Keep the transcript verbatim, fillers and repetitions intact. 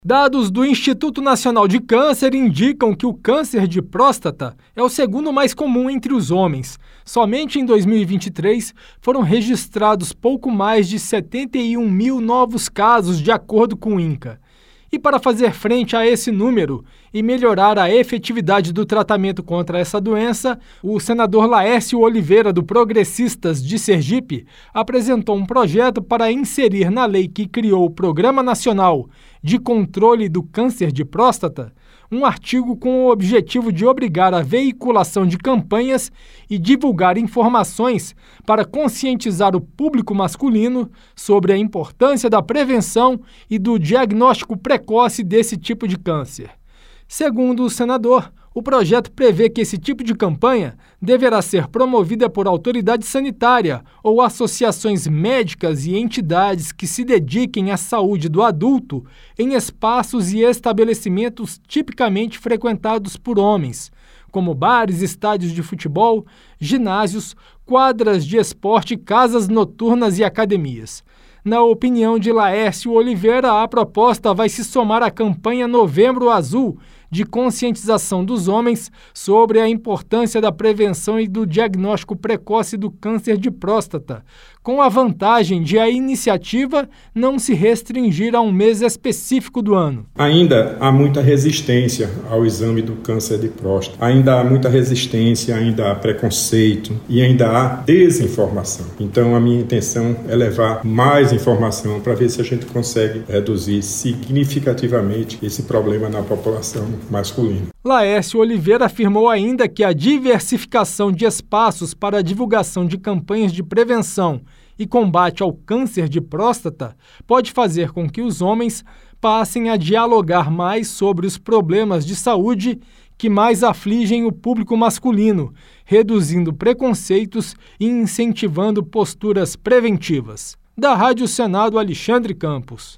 Dados do Instituto Nacional de Câncer indicam que o câncer de próstata é o segundo mais comum entre os homens. Somente em dois mil e vinte e três foram registrados pouco mais de setenta e um mil novos casos, de acordo com o INCA. E para fazer frente a esse número e melhorar a efetividade do tratamento contra essa doença, o senador Laércio Oliveira, do Progressistas de Sergipe, apresentou um projeto para inserir na lei que criou o Programa Nacional de Controle do Câncer de Próstata um artigo com o objetivo de obrigar a veiculação de campanhas e divulgar informações para conscientizar o público masculino sobre a importância da prevenção e do diagnóstico precoce desse tipo de câncer. Segundo o senador, o projeto prevê que esse tipo de campanha deverá ser promovida por autoridade sanitária ou associações médicas e entidades que se dediquem à saúde do adulto em espaços e estabelecimentos tipicamente frequentados por homens, como bares, estádios de futebol, ginásios, quadras de esporte, casas noturnas e academias. Na opinião de Laércio Oliveira, a proposta vai se somar à campanha Novembro Azul, de conscientização dos homens sobre a importância da prevenção e do diagnóstico precoce do câncer de próstata, com a vantagem de a iniciativa não se restringir a um mês específico do ano. Ainda há muita resistência ao exame do câncer de próstata, ainda há muita resistência, ainda há preconceito e ainda há desinformação. Então a minha intenção é levar mais informação para ver se a gente consegue reduzir significativamente esse problema na população masculina. Laércio Oliveira afirmou ainda que a diversificação de espaços para a divulgação de campanhas de prevenção e combate ao câncer de próstata pode fazer com que os homens passem a dialogar mais sobre os problemas de saúde que mais afligem o público masculino, reduzindo preconceitos e incentivando posturas preventivas. Da Rádio Senado, Alexandre Campos.